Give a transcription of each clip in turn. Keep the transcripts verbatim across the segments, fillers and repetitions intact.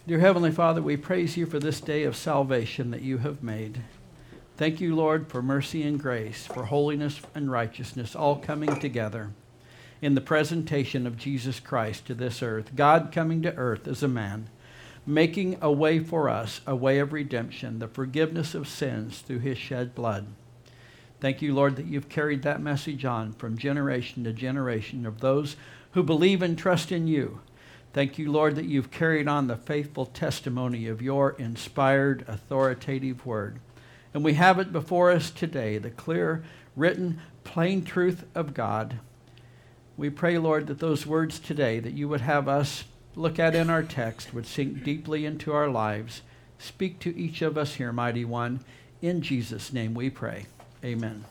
Dear Heavenly Father, we praise you for this day of salvation that you have made. Thank you, Lord, for mercy and grace, for holiness and righteousness, all coming together in the presentation of Jesus Christ to this earth. God coming to earth as a man, making a way for us, a way of redemption, the forgiveness of sins through his shed blood. Thank you, Lord, that you've carried that message on from generation to generation of those who believe and trust in you. Thank you, Lord, that you've carried on the faithful testimony of your inspired, authoritative word. And we have it before us today, the clear, written, plain truth of God. We pray, Lord, that those words today that you would have us look at in our text would sink deeply into our lives. Speak to each of us here, Mighty One. In Jesus' name we pray. Amen.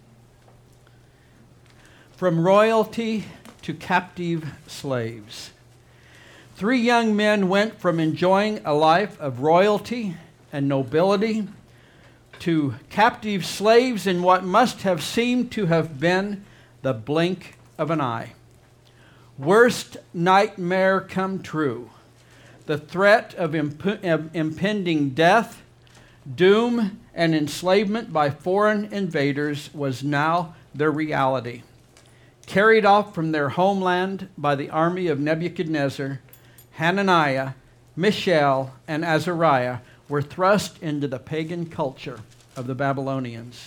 From royalty to captive slaves. Three young men went from enjoying a life of royalty and nobility to captive slaves in what must have seemed to have been the blink of an eye. Worst nightmare come true. The threat of, imp- of impending death, doom, and enslavement by foreign invaders was now their reality. Carried off from their homeland by the army of Nebuchadnezzar, Hananiah, Mishael, and Azariah were thrust into the pagan culture of the Babylonians.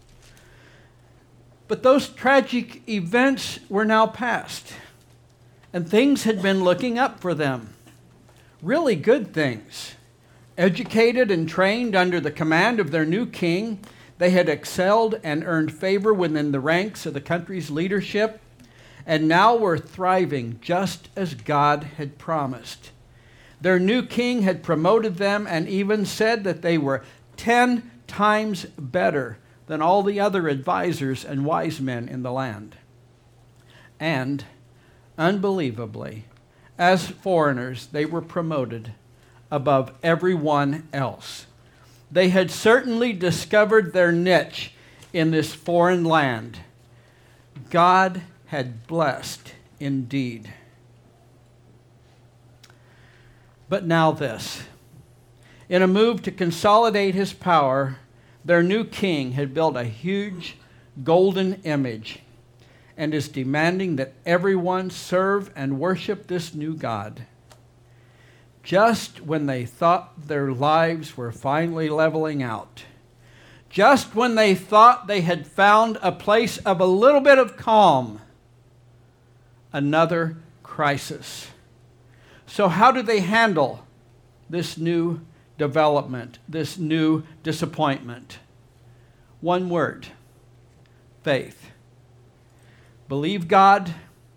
But those tragic events were now past, and things had been looking up for them. Really good things. Educated and trained under the command of their new king, they had excelled and earned favor within the ranks of the country's leadership, and now were thriving just as God had promised. Their new king had promoted them and even said that they were ten times better than all the other advisors and wise men in the land. And, unbelievably, as foreigners, they were promoted above everyone else. They had certainly discovered their niche in this foreign land. God had blessed indeed. But now this. In a move to consolidate his power, their new king had built a huge golden image and is demanding that everyone serve and worship this new God. Just when they thought their lives were finally leveling out, just when they thought they had found a place of a little bit of calm, another crisis. So how do they handle this new development, this new disappointment? One word: faith. Believe God.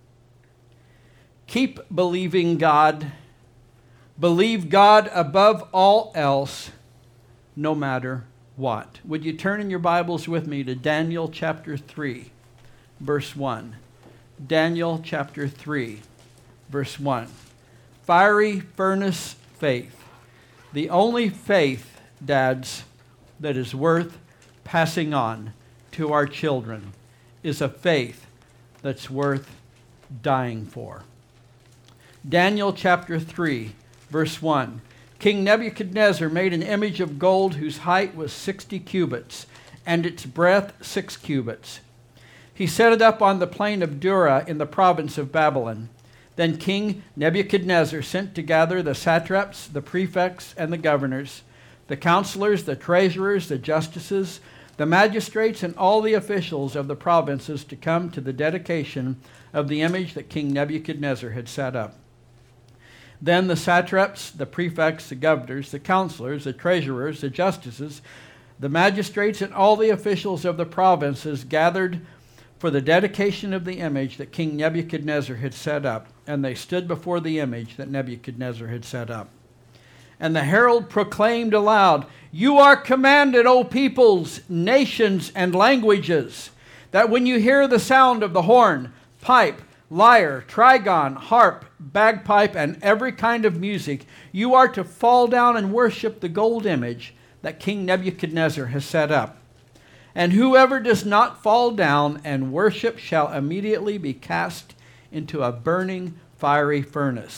Keep believing God. Believe God above all else, no matter what. Would you turn in your Bibles with me to Daniel chapter three, verse one. Daniel chapter three, verse one. Fiery furnace faith. The only faith, dads, that is worth passing on to our children is a faith that's worth dying for. Daniel chapter three, verse one. King Nebuchadnezzar made an image of gold whose height was sixty cubits, and its breadth six cubits. He set it up on the plain of Dura in the province of Babylon. Then King Nebuchadnezzar sent to gather the satraps, the prefects, and the governors, the counselors, the treasurers, the justices, the magistrates, and all the officials of the provinces to come to the dedication of the image that King Nebuchadnezzar had set up. Then the satraps, the prefects, the governors, the counselors, the treasurers, the justices, the magistrates, and all the officials of the provinces gathered for the dedication of the image that King Nebuchadnezzar had set up, and they stood before the image that Nebuchadnezzar had set up. And the herald proclaimed aloud, "You are commanded, O peoples, nations, and languages, that when you hear the sound of the horn, pipe, lyre, trigon, harp, bagpipe, and every kind of music, you are to fall down and worship the gold image that King Nebuchadnezzar has set up. And whoever does not fall down and worship shall immediately be cast into a burning fiery furnace.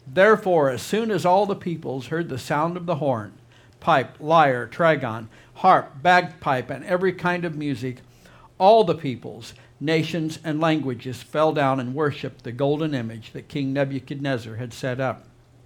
Therefore, as soon as all the peoples heard the sound of the horn, pipe, lyre, trigon, harp, bagpipe, and every kind of music, all the peoples, nations, and languages fell down and worshipped the golden image that King Nebuchadnezzar had set up.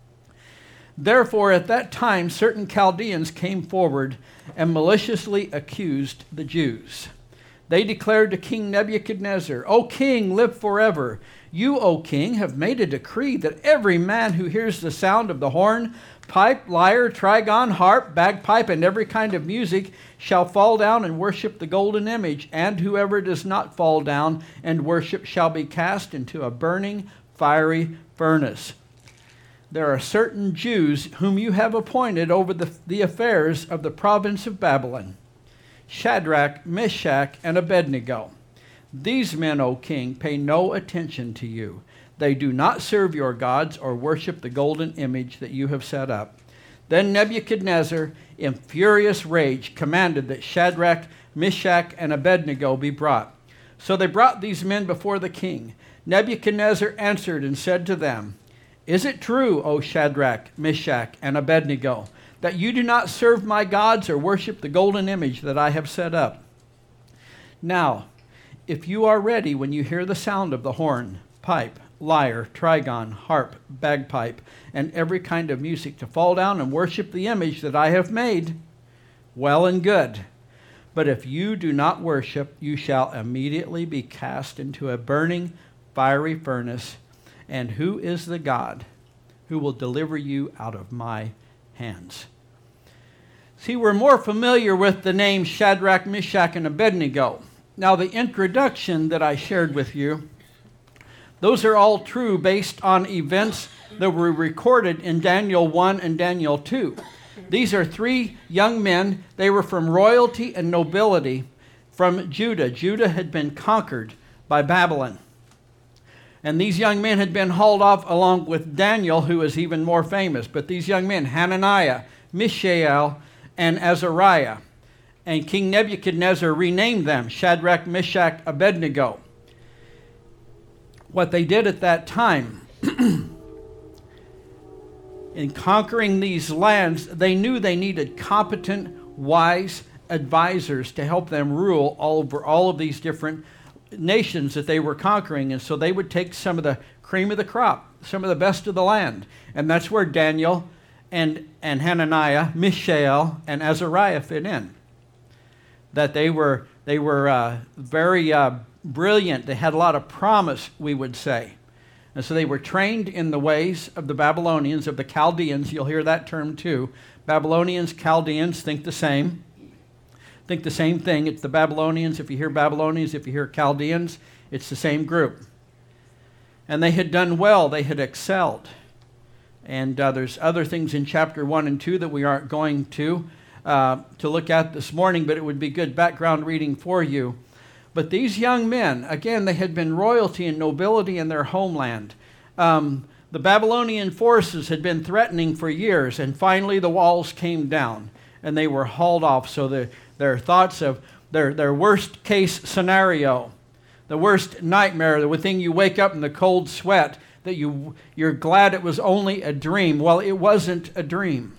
Therefore, at that time, certain Chaldeans came forward and maliciously accused the Jews. They declared to King Nebuchadnezzar, O king, live forever. You, O king, have made a decree that every man who hears the sound of the horn, pipe, lyre, trigon, harp, bagpipe, and every kind of music shall fall down and worship the golden image, and whoever does not fall down and worship shall be cast into a burning, fiery furnace. There are certain Jews whom you have appointed over the, the affairs of the province of Babylon, Shadrach, Meshach, and Abednego. These men, O king, pay no attention to you. They do not serve your gods or worship the golden image that you have set up. Then Nebuchadnezzar, in furious rage, commanded that Shadrach, Meshach, and Abednego be brought. So they brought these men before the king. Nebuchadnezzar answered and said to them, Is it true, O Shadrach, Meshach, and Abednego, that you do not serve my gods or worship the golden image that I have set up? Now, if you are ready when you hear the sound of the horn, pipe, lyre, trigon, harp, bagpipe, and every kind of music to fall down and worship the image that I have made, well and good. But if you do not worship, you shall immediately be cast into a burning, fiery furnace. And who is the God who will deliver you out of my hands? See, we're more familiar with the name Shadrach, Meshach, and Abednego. Now, the introduction that I shared with you, those are all true based on events that were recorded in Daniel one and Daniel two. These are three young men. They were from royalty and nobility from Judah. Judah had been conquered by Babylon. And these young men had been hauled off along with Daniel, who is even more famous. But these young men, Hananiah, Mishael, and Azariah. And King Nebuchadnezzar renamed them Shadrach, Meshach, Abednego. What they did at that time, in conquering these lands, they knew they needed competent, wise advisors to help them rule all over all of these different nations that they were conquering. And so they would take some of the cream of the crop, some of the best of the land. And that's where Daniel and, and Hananiah, Mishael, and Azariah fit in. That they were, they were uh, very uh, brilliant. They had a lot of promise, we would say. And so they were trained in the ways of the Babylonians, of the Chaldeans. You'll hear that term too. Babylonians, Chaldeans think the same. Think the same thing. It's the Babylonians. If you hear Babylonians, if you hear Chaldeans, it's the same group. And they had done well. They had excelled. And uh, there's other things in chapter one and two that we aren't going to uh, to look at this morning, but it would be good background reading for you. But these young men, again, they had been royalty and nobility in their homeland. Um, the Babylonian forces had been threatening for years, and finally the walls came down, and they were hauled off. So the, their thoughts of their, their worst case scenario, the worst nightmare, the thing you wake up in the cold sweat, that you, you're glad it was only a dream. Well, it wasn't a dream.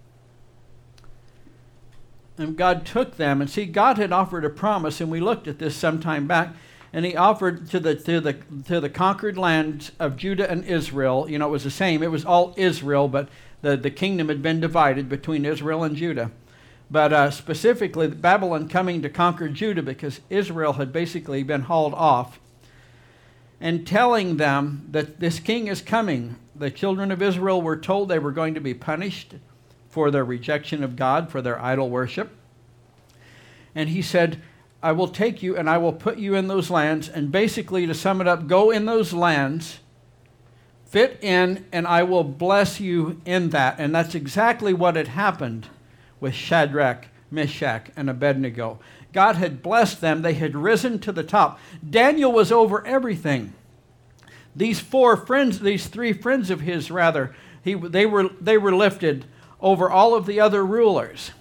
And God took them, and see, God had offered a promise, and we looked at this some time back, and he offered to the to the to the conquered lands of Judah and Israel. You know, it was the same. It was all Israel, but the, the kingdom had been divided between Israel and Judah. But uh, specifically, Babylon coming to conquer Judah because Israel had basically been hauled off, and telling them that this king is coming. The children of Israel were told they were going to be punished for their rejection of God, for their idol worship. And he said, I will take you and I will put you in those lands. And basically, to sum it up, go in those lands, fit in, and I will bless you in that. And that's exactly what had happened with Shadrach, Meshach, and Abednego. God had blessed them. They had risen to the top. Daniel was over everything. These four friends, these three friends of his, rather, he, they were they were lifted over all of the other rulers.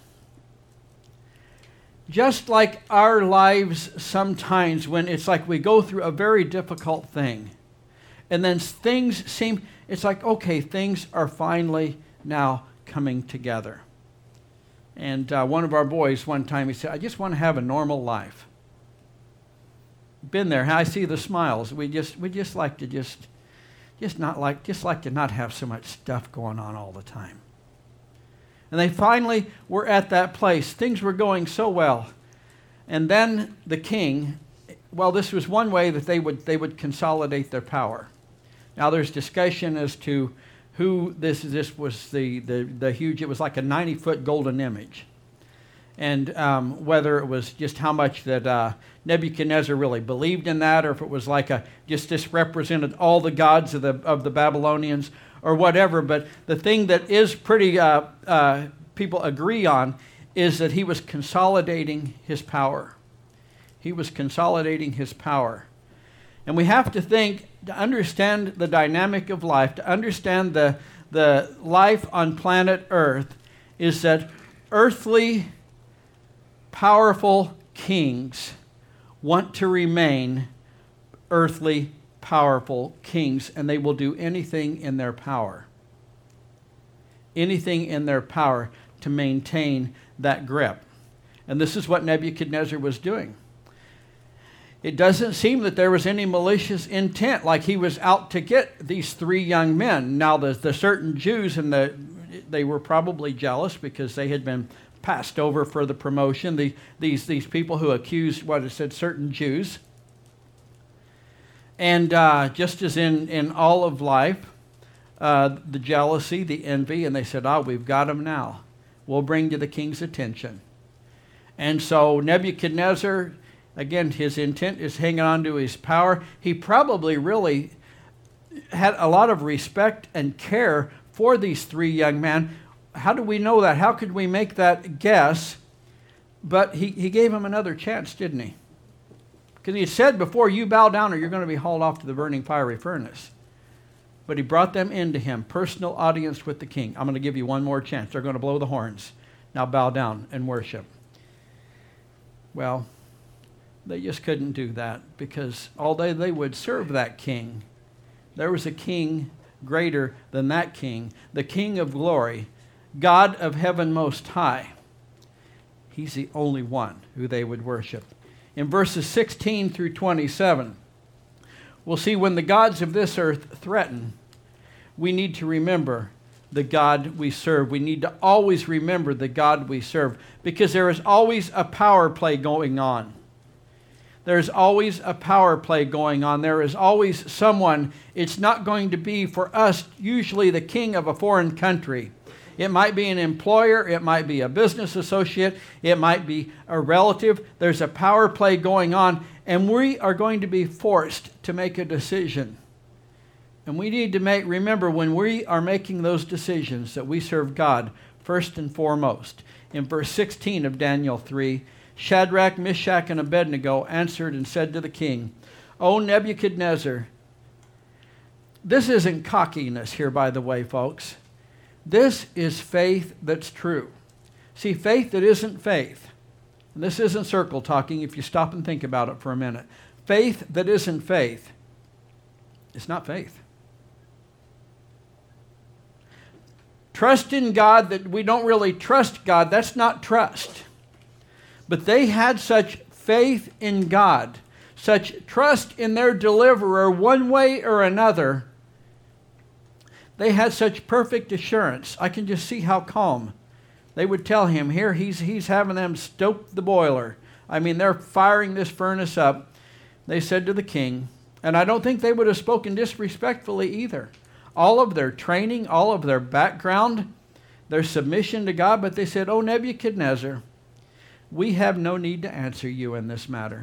Just like our lives sometimes, when it's like we go through a very difficult thing, and then things seem, it's like, okay, things are finally now coming together. And uh, one of our boys one time, he said, I just want to have a normal life. Been there. I see the smiles. We just we just like to just just not like just like to not have so much stuff going on all the time. And they finally were at that place. Things were going so well. And then the king, well, this was one way that they would they would consolidate their power. Now there's discussion as to who this this was the the, the huge, it was like a ninety foot golden image. And um, whether it was just how much that uh, Nebuchadnezzar really believed in that, or if it was like a just this represented all the gods of the of the Babylonians or whatever. But the thing that is pretty uh, uh, people agree on is that he was consolidating his power. He was consolidating his power. And we have to think, to understand the dynamic of life, to understand the, the life on planet Earth, is that earthly, powerful kings want to remain earthly, powerful kings, and they will do anything in their power. Anything in their power to maintain that grip. And this is what Nebuchadnezzar was doing. It doesn't seem that there was any malicious intent, like he was out to get these three young men. Now, the, the certain Jews, and the, they were probably jealous because they had been passed over for the promotion. The, these, these people who accused, what it said, certain Jews. And uh, just as in, in all of life, uh, the jealousy, the envy, and they said, oh, we've got him now. We'll bring to the king's attention. And so Nebuchadnezzar, again, his intent is hanging on to his power. He probably really had a lot of respect and care for these three young men. How do we know that? How could we make that guess? But he, he gave them another chance, didn't he? Because he had said before, you bow down or you're going to be hauled off to the burning fiery furnace. But he brought them into him, personal audience with the king. I'm going to give you one more chance. They're going to blow the horns. Now bow down and worship. Well, they just couldn't do that, because although they would serve that king, there was a king greater than that king, the King of glory, God of heaven most high. He's the only one who they would worship. In verses sixteen through twenty-seven, we'll see when the gods of this earth threaten, we need to remember the God we serve. We need to always remember the God we serve, because there is always a power play going on. There's always a power play going on. There is always someone. It's not going to be for us usually the king of a foreign country. It might be an employer. It might be a business associate. It might be a relative. There's a power play going on, and we are going to be forced to make a decision. And we need to make, remember, when we are making those decisions, that we serve God first and foremost. In verse sixteen of Daniel three, Shadrach, Meshach, and Abednego answered and said to the king, O Nebuchadnezzar, this isn't cockiness here, by the way, folks. This is faith that's true. See, faith that isn't faith, and this isn't circle talking if you stop and think about it for a minute. Faith that isn't faith, it's not faith. Trust in God that we don't really trust God, that's not trust. But they had such faith in God, such trust in their deliverer one way or another. They had such perfect assurance. I can just see how calm. They would tell him, here, he's, he's having them stoke the boiler. I mean, they're firing this furnace up. They said to the king, and I don't think they would have spoken disrespectfully either. All of their training, all of their background, their submission to God, but they said, O Nebuchadnezzar, we have no need to answer you in this matter.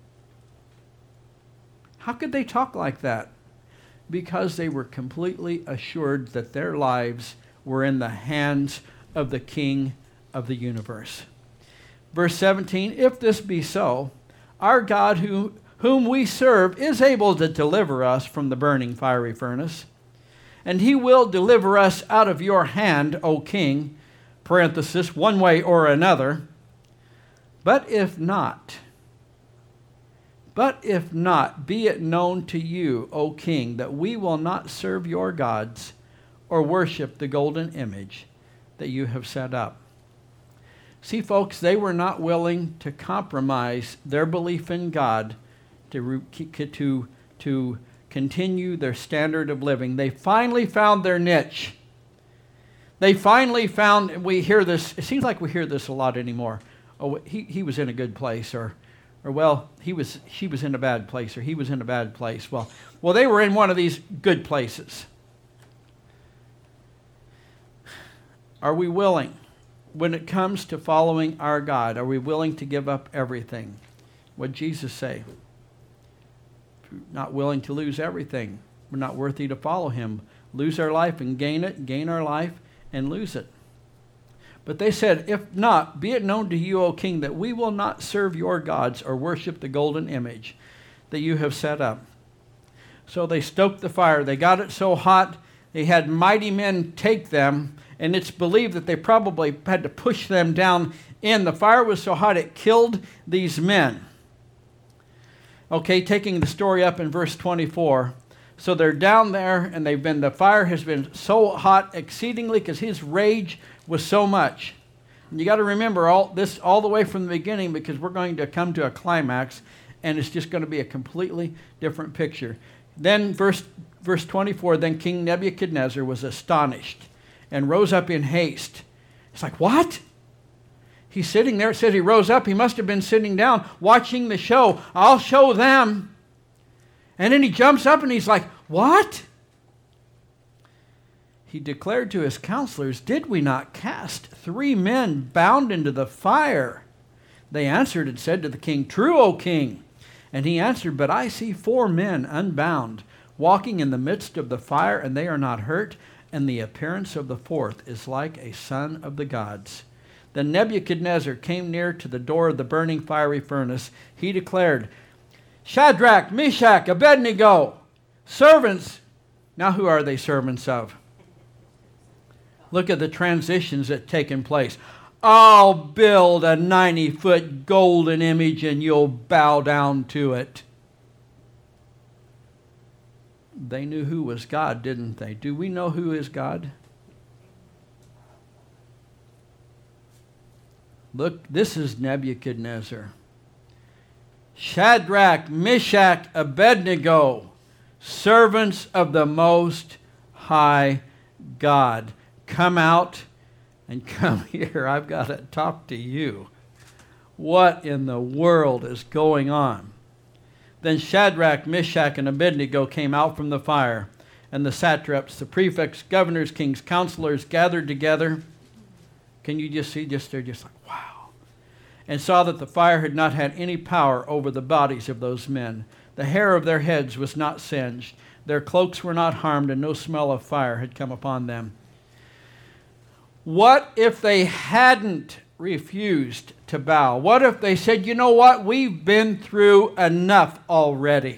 How could they talk like that? Because they were completely assured that their lives were in the hands of the King of the universe. Verse seventeen, if this be so, our God who, whom we serve is able to deliver us from the burning fiery furnace, and he will deliver us out of your hand, O king, parenthesis, one way or another. But if not, But if not, be it known to you, O king, that we will not serve your gods or worship the golden image that you have set up. See, folks, they were not willing to compromise their belief in God to, to, to continue their standard of living. They finally found their niche. They finally found, we hear this, it seems like we hear this a lot anymore. Oh, he, he was in a good place, or, or well, he was, she was in a bad place, or he was in a bad place. Well, well, they were in one of these good places. Are we willing, when it comes to following our God, are we willing to give up everything? What did Jesus say? If we're not willing to lose everything, we're not worthy to follow him. Lose our life and gain it, gain our life and lose it. But they said, if not, be it known to you, O king, that we will not serve your gods or worship the golden image that you have set up. So they stoked the fire. They got it so hot, they had mighty men take them, and it's believed that they probably had to push them down in. The fire was so hot it killed these men. Okay, taking the story up in verse twenty-four. So they're down there, and they've been, the fire has been so hot exceedingly because his rage was so much. And you got to remember all this all the way from the beginning, because we're going to come to a climax, and it's just going to be a completely different picture. Then verse verse twenty-four, then King Nebuchadnezzar was astonished and rose up in haste. It's like, what? He's sitting there. It says he rose up. He must have been sitting down watching the show. I'll show them. And then he jumps up and he's like, what? He declared to his counselors, did we not cast three men bound into the fire? They answered and said to the king, true, O king. And he answered, but I see four men unbound, walking in the midst of the fire, and they are not hurt, and the appearance of the fourth is like a son of the gods. Then Nebuchadnezzar came near to the door of the burning fiery furnace. He declared, Shadrach, Meshach, Abednego, servants. Now who are they servants of? Look at the transitions that have taken place. I'll build a ninety-foot golden image and you'll bow down to it. They knew who was God, didn't they? Do we know who is God? Look, this is Nebuchadnezzar. Shadrach, Meshach, Abednego, servants of the Most High God. Come out and come here. I've got to talk to you. What in the world is going on? Then Shadrach, Meshach, and Abednego came out from the fire, and the satraps, the prefects, governors, kings, counselors gathered together. Can you just see, just they're just like, wow. And saw that the fire had not had any power over the bodies of those men. The hair of their heads was not singed. Their cloaks were not harmed, and no smell of fire had come upon them. What if they hadn't refused to bow? What if they said, you know what, we've been through enough already.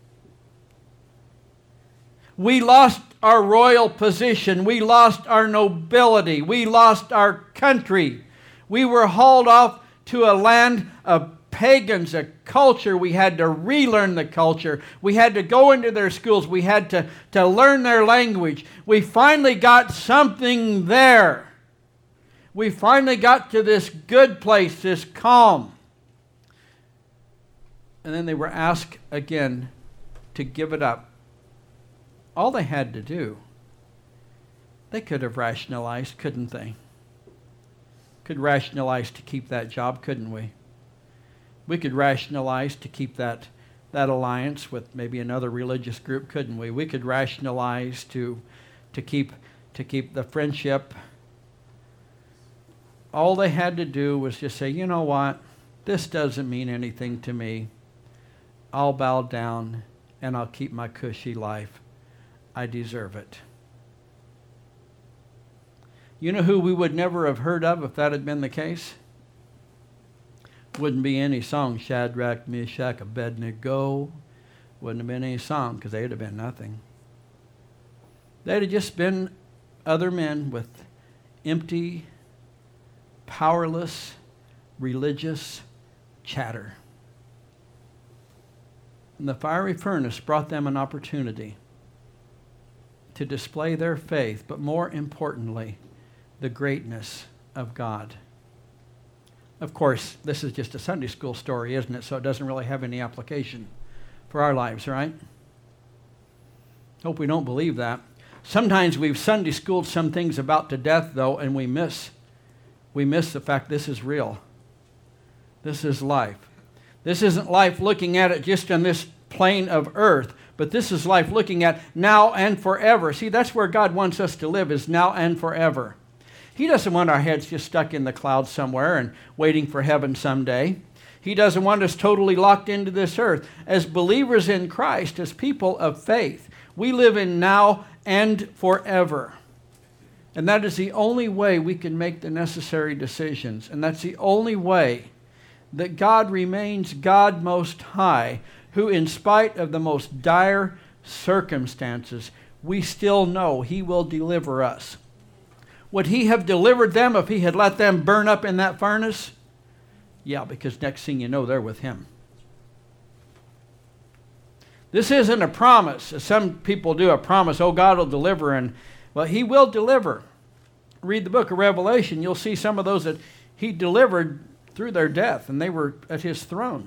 We lost our royal position. We lost our nobility. We lost our country. We were hauled off to a land of pagans, a culture. We had to relearn the culture. We had to go into their schools. We had to, to learn their language. We finally got something there. We finally got to this good place, this calm. And then they were asked again to give it up. All they had to do, they could have rationalized, couldn't they? Could rationalize to keep that job, couldn't we? We could rationalize to keep that, that alliance with maybe another religious group, couldn't we? We could rationalize to, to, keep, to keep the friendship. All they had to do was just say, you know what? This doesn't mean anything to me. I'll bow down and I'll keep my cushy life. I deserve it. You know who we would never have heard of if that had been the case? Wouldn't be any song, Shadrach, Meshach, Abednego. Wouldn't have been any song because they'd have been nothing. They'd have just been other men with empty, powerless, religious chatter. And the fiery furnace brought them an opportunity to display their faith, but more importantly, the greatness of God. Of course, this is just a Sunday school story, isn't it? So it doesn't really have any application for our lives, right? Hope we don't believe that. Sometimes we've Sunday schooled some things about to death, though, and we miss we miss the fact this is real. This is life. This isn't life looking at it just on this plane of earth, but this is life looking at now and forever. See, that's where God wants us to live, is now and forever. He doesn't want our heads just stuck in the clouds somewhere and waiting for heaven someday. He doesn't want us totally locked into this earth. As believers in Christ, as people of faith, we live in now and forever. And that is the only way we can make the necessary decisions. And that's the only way that God remains God Most High, who in spite of the most dire circumstances, we still know He will deliver us. Would He have delivered them if He had let them burn up in that furnace? Yeah, because next thing you know, they're with Him. This isn't a promise. Some people do a promise, oh, God will deliver, and well, He will deliver. Read the book of Revelation, you'll see some of those that He delivered through their death, and they were at His throne.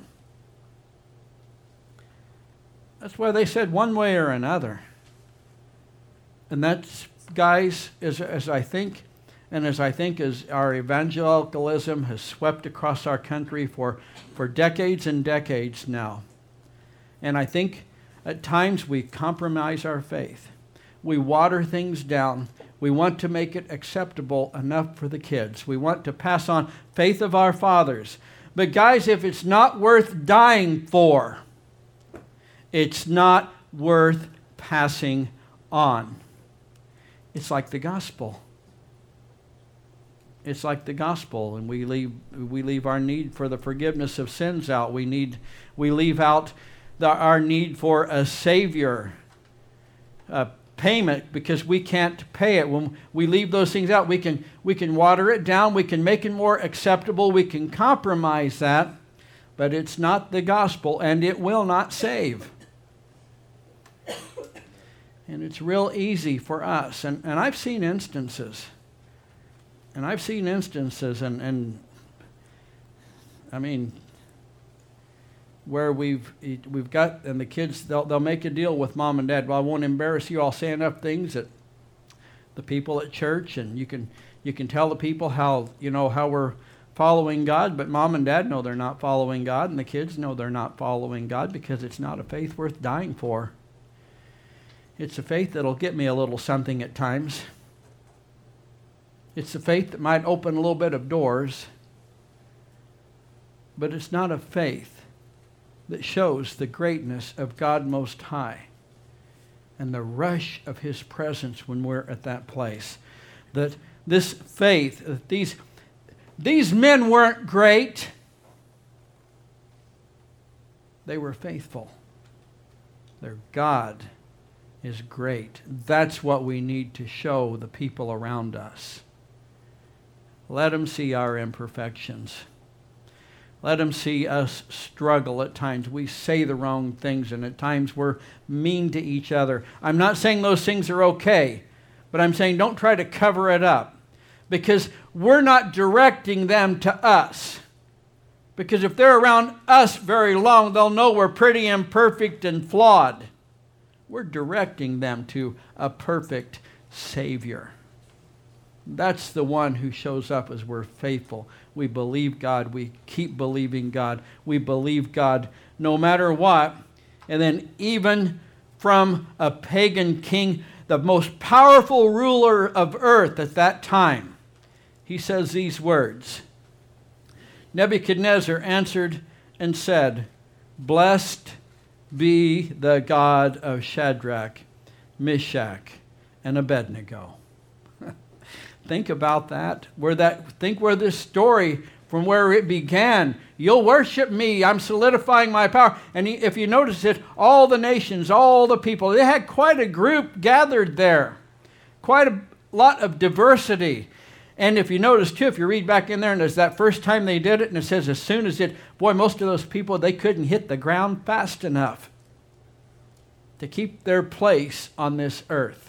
That's why they said one way or another. And that's, guys, as, as I think, and as I think as our evangelicalism has swept across our country for, for decades and decades now. And I think at times we compromise our faith. We water things down. We want to make it acceptable enough for the kids. We want to pass on faith of our fathers. But guys, if it's not worth dying for, it's not worth passing on. It's like the gospel. It's like the gospel, and we leave we leave our need for the forgiveness of sins out. We need we leave out the, our need for a Savior, a payment, because we can't pay it. When we leave those things out, we can we can water it down. We can make it more acceptable. We can compromise that, but it's not the gospel, and it will not save. And it's real easy for us. And, and I've seen instances. And I've seen instances, and, and I mean, where we've we've got, and the kids, they'll, they'll make a deal with mom and dad. Well, I won't embarrass you. I'll say enough things that the people at church, and you can you can tell the people how, you know, how we're following God, but mom and dad know they're not following God, and the kids know they're not following God, because it's not a faith worth dying for. It's a faith that'll get me a little something at times. It's a faith that might open a little bit of doors, but it's not a faith that shows the greatness of God Most High and the rush of His presence when we're at that place. That this faith, that these, these men weren't great. They were faithful. Their God is great. That's what we need to show the people around us. Let them see our imperfections. Let them see us struggle at times. We say the wrong things, and at times we're mean to each other. I'm not saying those things are okay, but I'm saying don't try to cover it up, because we're not directing them to us. Because if they're around us very long, they'll know we're pretty imperfect and flawed. We're directing them to a perfect Savior. That's the one who shows up as we're faithful. We believe God. We keep believing God. We believe God no matter what. And then even from a pagan king, the most powerful ruler of earth at that time, he says these words. Nebuchadnezzar answered and said, "Blessed be the God of Shadrach, Meshach, and Abednego." Think about that. Where that. Think where this story, from where it began. You'll worship me. I'm solidifying my power. And if you notice it, all the nations, all the people, they had quite a group gathered there. Quite a lot of diversity. And if you notice too, if you read back in there, and there's that first time they did it, and it says as soon as it, boy, most of those people, they couldn't hit the ground fast enough. to keep their place on this earth.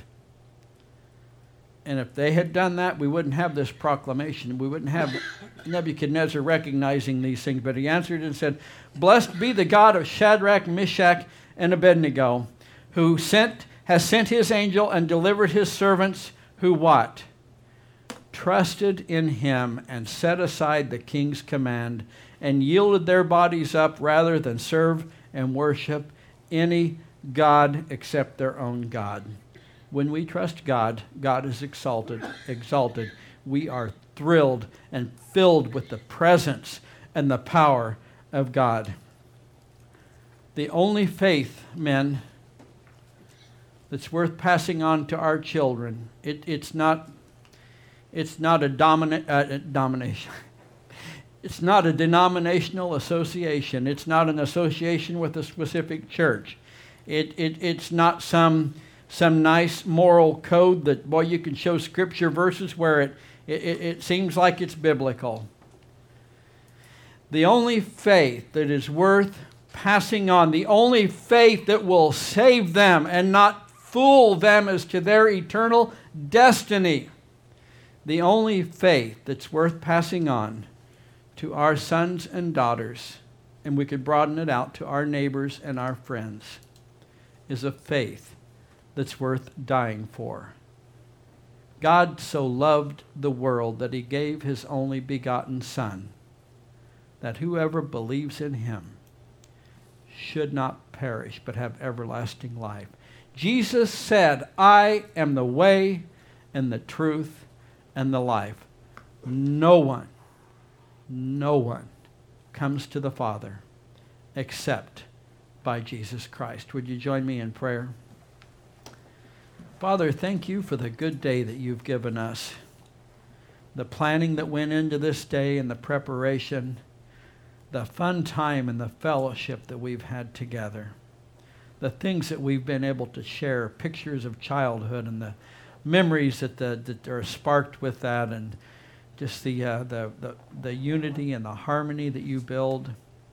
And if they had done that, we wouldn't have this proclamation. We wouldn't have Nebuchadnezzar recognizing these things. But he answered and said, "Blessed be the God of Shadrach, Meshach, and Abednego, who sent has sent his angel and delivered his servants who" what? "Trusted in him and set aside the king's command and yielded their bodies up rather than serve and worship any god except their own God." When we trust God, God is exalted, exalted. We are thrilled and filled with the presence and the power of God. The only faith, men, that's worth passing on to our children, it, it's not it's not a domina, uh, domination. It's not a denominational association. It's not an association with a specific church. It, it it's not some some nice moral code that, boy, you can show scripture verses where it, it, it seems like it's biblical. The only faith that is worth passing on, the only faith that will save them and not fool them as to their eternal destiny, the only faith that's worth passing on to our sons and daughters, and we could broaden it out to our neighbors and our friends, is a faith that's worth dying for. God so loved the world that he gave his only begotten Son, that whoever believes in him should not perish but have everlasting life. Jesus said, "I am the way and the truth and the life. No one, no one comes to the Father except by Jesus Christ." Would you join me in prayer? Father, thank you for the good day that you've given us. The planning that went into this day and the preparation, the fun time and the fellowship that we've had together, the things that we've been able to share, pictures of childhood and the memories that, the, that are sparked with that, and just the, uh, the, the, the unity and the harmony that you build.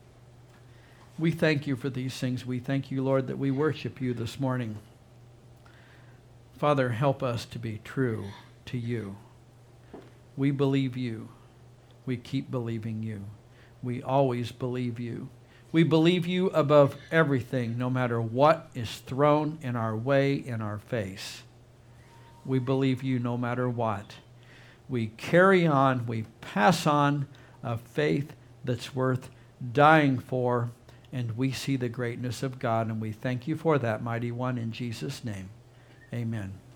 We thank you for these things. We thank you, Lord, that we worship you this morning. Father, help us to be true to you. We believe you. We keep believing you. We always believe you. We believe you above everything, no matter what is thrown in our way, in our face. We believe you no matter what. We carry on, we pass on a faith that's worth dying for, and we see the greatness of God, and we thank you for that, mighty one, in Jesus' name. Amen.